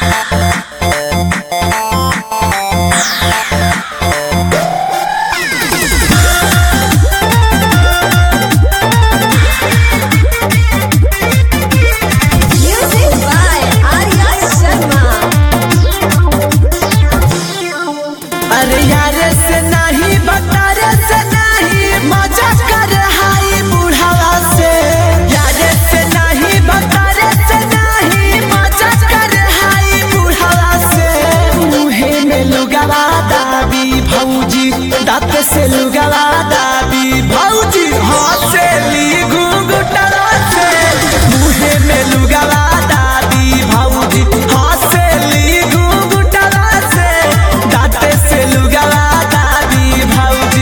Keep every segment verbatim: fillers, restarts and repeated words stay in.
अरे यार से नहीं बतारे से नहीं मजा कर हाई बुढ़ावा से यार से नहीं बतारे से नहीं मजा कर हाई बुढ़ावा से मुहे में लुगावा दाबी भौजी दांत से लुगावा दाबी भौजी हाथ से ली घुंघटवा से मुहे में लुगावा दाबी भौजी हाथ से ली घुंघटवा से दांत से लुगावा दाबी भौजी।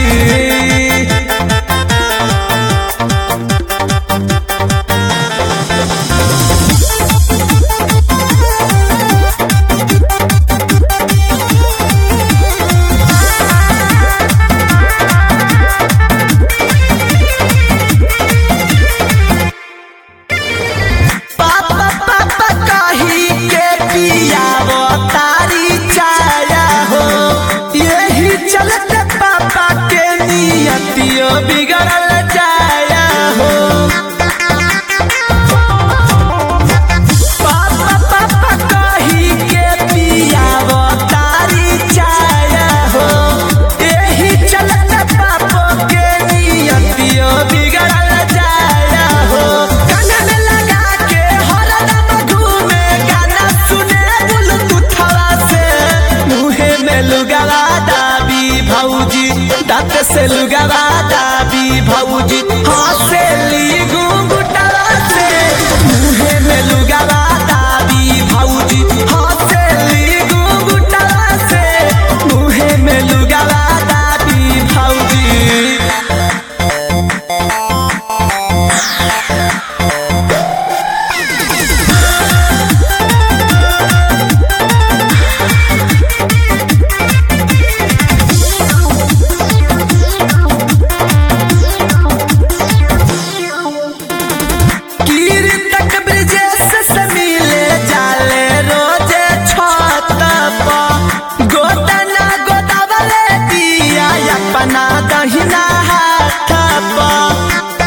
पापा पापा कही के पियावो तारी चाया हो यही चलते पापा के नियतियों बिगड़ल जाया हो। पापा पापा कही के पियावो तारी चाया हो यही चलते पापा के नियतियों बिगड़ल जाया हो। कान में लगा के हरदम घूमे गाना सुने बुलबुथवा से मुहे में लुगावा दाबी भौजी दांत से लुगावा दाबी भौजी हाथ से ली घुंघटवा से मुहे में लुगावा दाबी भौजी हाथ से ली घुंघटवा से मुहे में लुगावा दाबी भौजी। कीर तक ब्रिजेश से मिले जाले रोजे छत पर गोदना गोदावले दिया अपना दहिना हाथ पर।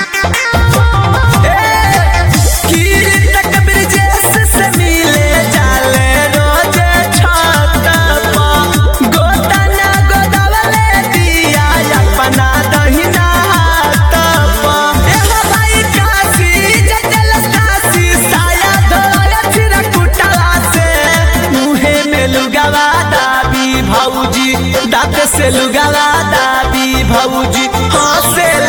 कीर तक ब्रिजेश से मिले जाले रोजे छत पर गोदना गोदावले दिया अपना दहिना हाथ पर। एहो भाई काशी जटल काशी साया धोया चिरकुटवा से मुहे में लुगावा दाबी भौजी दांत से लुगावा दाबी भौजी हाथ से